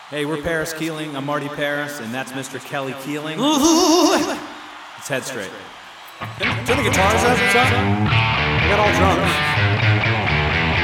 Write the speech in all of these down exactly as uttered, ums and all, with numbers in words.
Hey, we're Paris Keeling. I'm Marty Paris, and that's Mister Kelly Keeling. It's Head Straight. Turn the guitars up, son. I got all drums.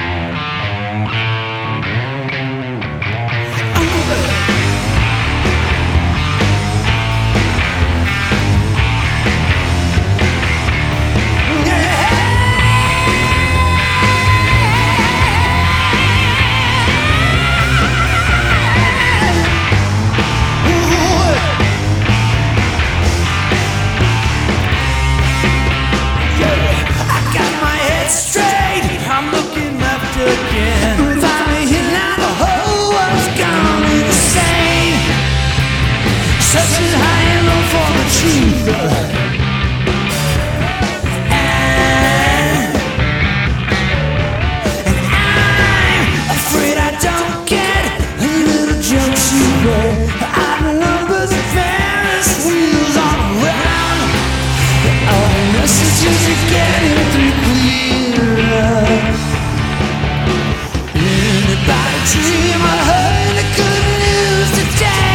Searching high and low for the truth, and, and I'm afraid I don't get a little jumps you wear. Odd numbers and Ferris wheels all around. All the messages are getting through clearer. Anybody dream I heard the good news today?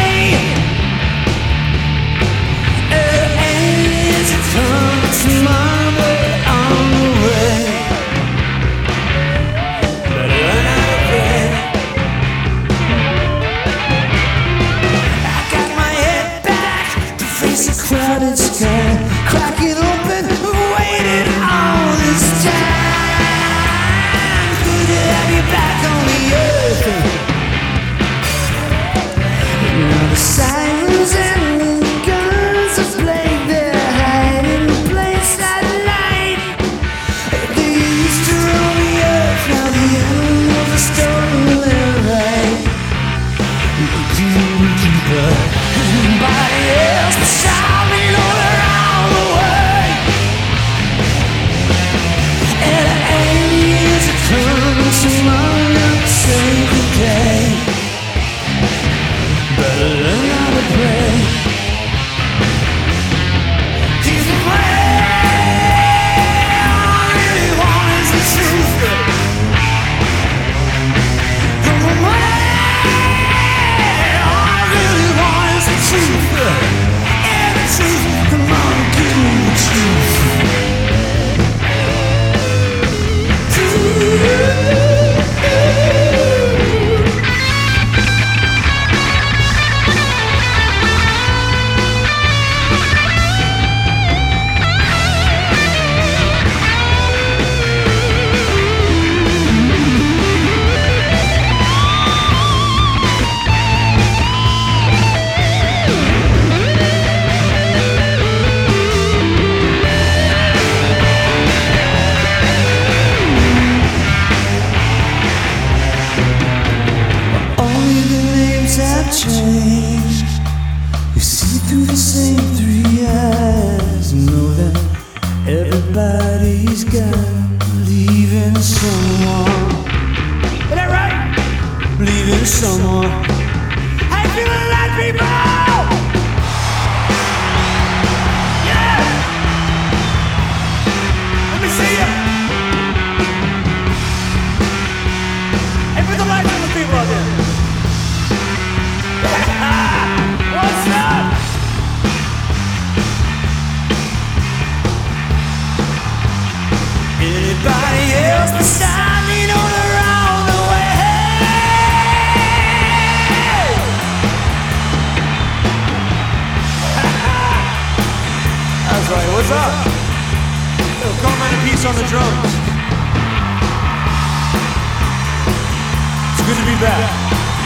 Crowded sky, crack it open, waiting all this time. Good to have you back on the earth. Now the sirens and the guns have played their hiding place at night. They used to roam the earth, now the animals are stolen their right. Deeper, deeper, nobody else beside. Changed. You see through the same three eyes. Know that everybody's got leaving someone. Is that right? Leaving someone. How you feeling like people? Yeah. Let me see ya. Hey, put the lights on the people out there. What's up? Anybody else beside me know they're on the way? That's right, what's up? Little Carmine piece on the drums. It's good to be back.